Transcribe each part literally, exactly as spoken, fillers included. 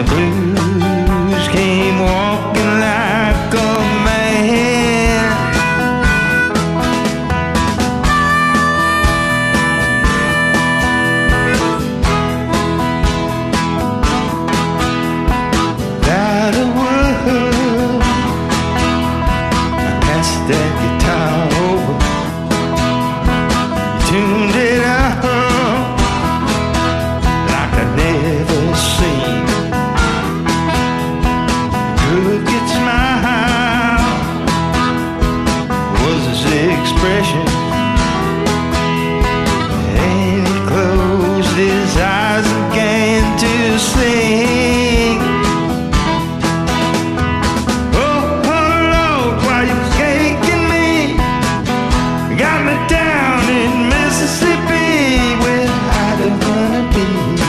the blues came walking like a man. Without a word, I passed that guitar over, tuned it up like I'd never seen. Crooked smile was his expression, and he closed his eyes and began to sing. Oh, oh Lord, why you taking me? Got me down in Mississippi where I don't wanna be.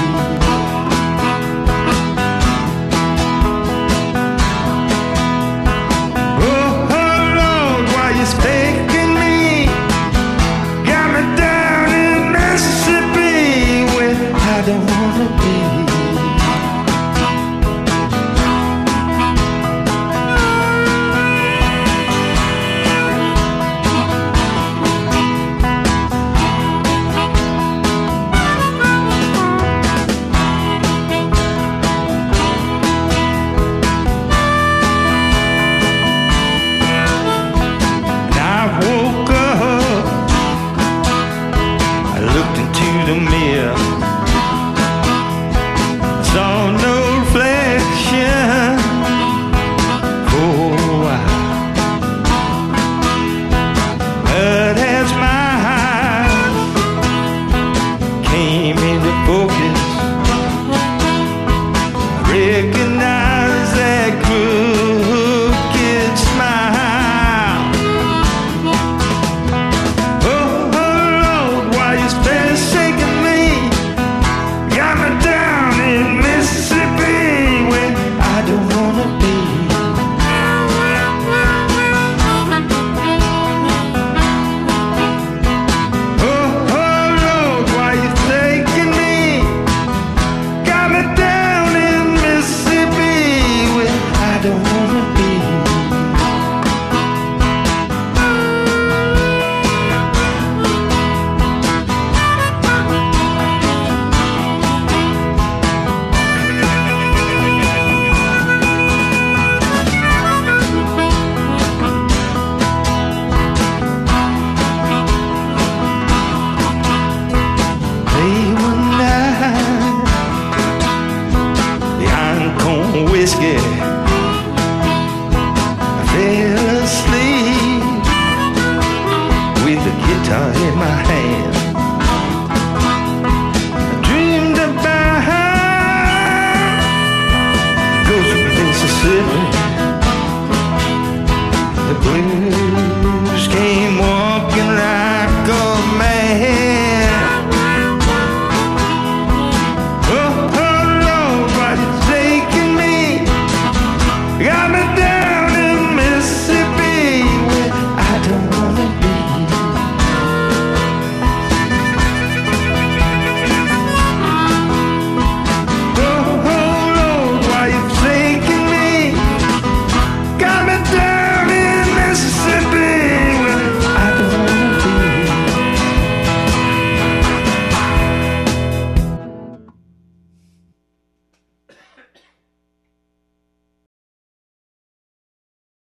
Taking me, got me down in Mississippi where I don't wanna be. The mirror, saw no reflection for a while, but as my eyes came into focus, I recognized that crooked smile. Oh, oh Lord, why you spend shaking? Whiskey, I fell asleep with the guitar in my hand. I dreamed about goes to Mississippi, the blues.